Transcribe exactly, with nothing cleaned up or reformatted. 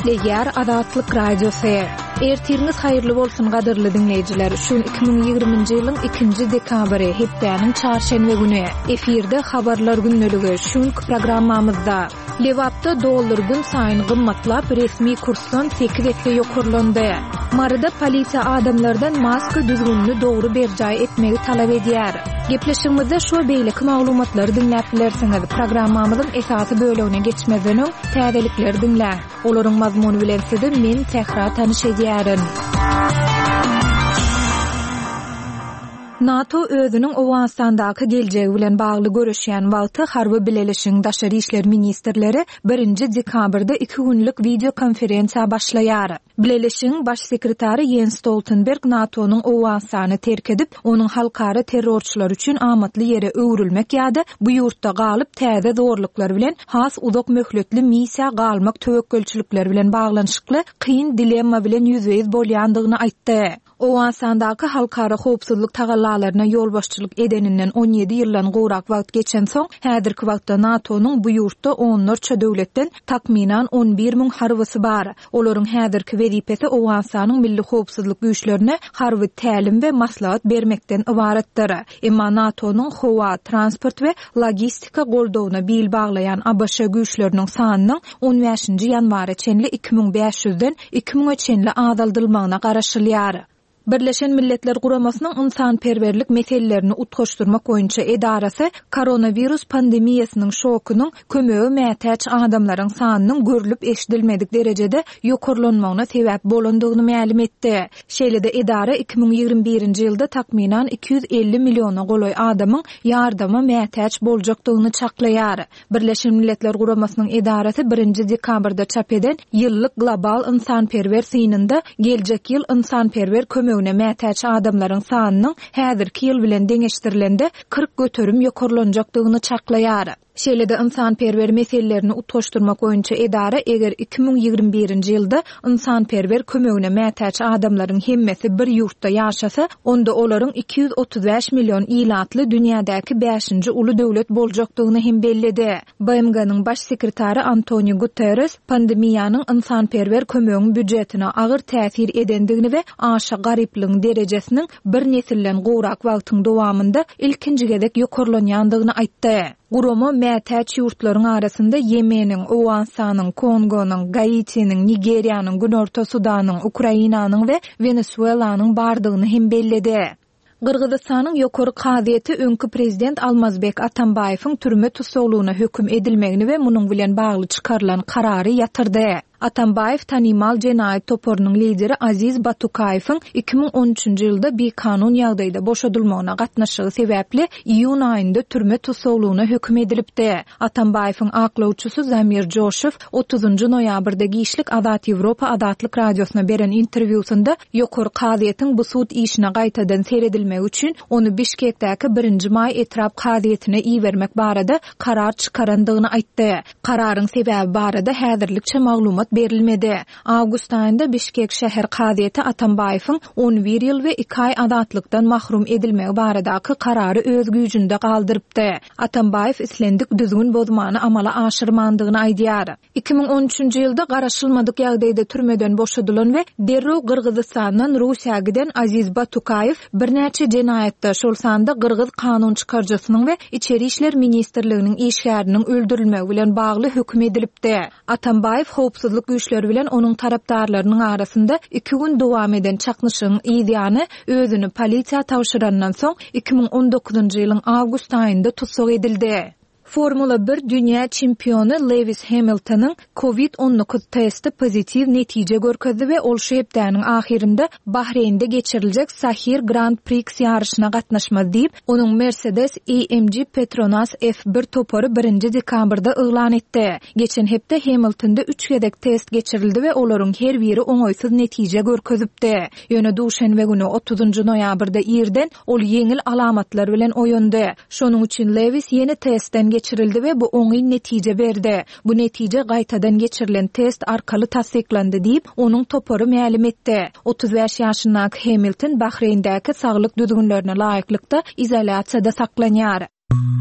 Diýär Azatlyk radiosu. Ertiriniz haýyrly bolsun gadyrly dinleýijiler. Şun iki bin ýygrymynjy ýylyň ikinji dekabry hepdeniň çarşenbe güni efirde habarlar günneligi şun programmamyzda Lewapda dollar gün saýyn gymmatlap resmi kursdan sekiz etde ýokurlandy. Marada polisiýa adamlardan maska düzgünlüğünü dogry berjaý etmegi talap edýär. Gepleşigimizde şu beýleki maglumatlary dinläp bilersiňiz. Programmamyzyň esasy bölegine geçmeden öň täzelikleri dinlä. Olaryň mazmuny bilen sizi men tehrar tanyşedýärin. NATO özünün Owganstandaky geljegi bilen bagly görüşýän wagty harby bilelişiň daşary işler ministrleri birinji dekabrda iki günlük video konferensiýa başlaýar. Bilelişiň baş sekretary Jens Stoltenberg NATO'nun Owganstany terk edip, onuň halkara terrorçylar üçin amatly ýere öwrülmek ýa-da bu ýurtda galyp täze zorluklar bilen has uzak möhletli missiýa galmak töwekkülçilikler bilen baglanyşykly kyn dilemma bilen ýüzbeýiz bolýandygyny aýtdy. Owganstandaky halkara howpsuzlyk tagallalaryna ýolbaşçylyk edeninden on ýedi ýyldan gowrak wagt geçen soň, häzirki wagtda NATO'nun bu ýurtda onlarça döwletden takminan on bir miň harbysy bar. Olaryň häzirki wezipesi Owganstanyň milli howpsuzlyk güýçlerine harby tälim we maslahat bermekden ibaretdir. Emma NATO'nun howa, transport we logistika goldawyna bil baglayan A B Ş güýçleriniň sanynyň on beşinji ýanwara çenli iki bin beş ýüzden iki miňe çenli azaldylmagyna garaşylýar. Birleşen Milletler Guramasının insanperverlik meselelerini utkoşturmak boýunça edarasy koronavirus pandemiýasynyň şokunyň kömegi mätäç adamlaryň sanynyň görülüp eşidilmedik derejede ýokurlanmagyna sebäp bolandygyny ma'lum etdi. Şeýle-de edara iki bin ýygrimi birinji ýylda takminan iki yüz elli milyona goloý adamyň ýardyma mätäç boljakdygyny çaklaýar. Birleşen Milletler Guramasının edarasy birinji dekabrda çap eden ýyllyk global insanperver synynda geljek ýyl insanperver kömegi mätäç adamlaryň sanynyň häzirki ýyl bilen deňeşdirilende kırk göterim ýokurlanjakdygyny çaklaýar. Şeýle-de insanperver meselelerini utkoşturmak boýunça edara eger iki bin ýygrimi birinji ýylda insanperver kömegine mätäç adamlaryň hemmesi bir ýurtda ýaşasa, onda olaryň iki yüz otuz beş milyon ilatly dünýädäki beşinji uly döwlet boljakdygyny hem bellidi. B M G'nyň baş sekretary Antonio Guterres pandemiýanyň insanperver kömegiň büdjetine agyr täsir edendigini we aşa garyplygyň derejesiniň bir nesilden gowrak wagtyň dowamında ilkinji gezek ýokurlanýandygyny aýtdy. Gurama mätäç ýurtlaryň arasynda Yemeniň, Owganstanyň, Kongonyň, Gaitiniň, Nigeriýanyň, Günorta Sudanyň, Ukrainanyň we Venezuelanyň bardygyny hem bellidi. Gırgızstanyň ýokary kaziýeti öňkü prezident Almazbek Atambaýewiň türme tutuklugyna höküm edilmegini we munyň bilen bagly çykarylan karary ýatyrdy. Atambayev tanymal jenaýat toporunyň lideri Aziz Batukayewiň iki bin on üçinji ýylda bir kanun ýagdaýda boşadylmagyna gatnaşygy sebäpli iýun aýynda türme tutuklugyna höküm edilipdi. Atambayewiň aklawçysy Zamir Joşew otuzunju noýabrda Giýişlik Azat Ýewropa Azatlyk radiosyna beren interwýusynda ýokary kaziýetiň bu sud işine gaýtadan seredilmegi üçin onu Bişkekdäki birinji may etrap kaziýetine iýermek barada karar çykarandygyny aýtdy. Kararyň sebäbi barada häzirlikçe maglumat berilmedi. Awgust aýynda Bişkek şäher kaziýeti Atambayewiň on bir ýyl we iki aý azatlykdan mahrum edilmegi baradaky karary öz güýjünde galdyrypdy. Atambayew islendik düzgün bozmany amala aşyrmandygyny aýdýar. iki bin on üçinji ýylda garaşylmadyk ýagdaýda türmeden boşadylan we derrew Gırgızstandan Russiýa giden Aziz Batukayew bir näçe jenaýatda şol sanda Gırgız kanun çykarjysynyň we içeri işler ministrliginiň işgäriniň öldürilmegi bilen bagly höküm edilipdi. Atambayew howpsuzlyk güýçleri bilen onuň tarapdarlarynyň arasynda iki gün dowam eden çaknyşyň ýa-da özüni polisiýa tawşyrandan soň iki bin on dokuzunju ýylyň awgust aýynda tutsak edildi. Formula bir dünya çempionu Lewis Hamilton'ın covid on dokuz testi pozitiv netije görkezdi we ol şu hepdeniň ahirinde Bahreynde geçiriljek Sahir Grand Prix ýarşyna gatnaşmaz diýip, onuň Mercedes A M G Petronas F bir topory birinji dekabrda yglan etdi. Geçen hepde Hamiltonda üç gezek test geçirildi we olaryň her biri oňoýsuz netije görkezipdi. Ýöne duşanbe güni otuzunju noýabrda ýerden ol ýeňil alamatlar bilen oýandy. Şonuň üçin Lewis ýene testden geçirildi we bu oňy netije berdi. Bu netije gaýtadan geçirilen test arkaly tasdiklandi diýip onuň topory ma'lum etdi. otuz beş ýaşyndaky Hamilton Bahreýndäki saglyk düzgünlerine laýyklykda izolasiýada saklanýar.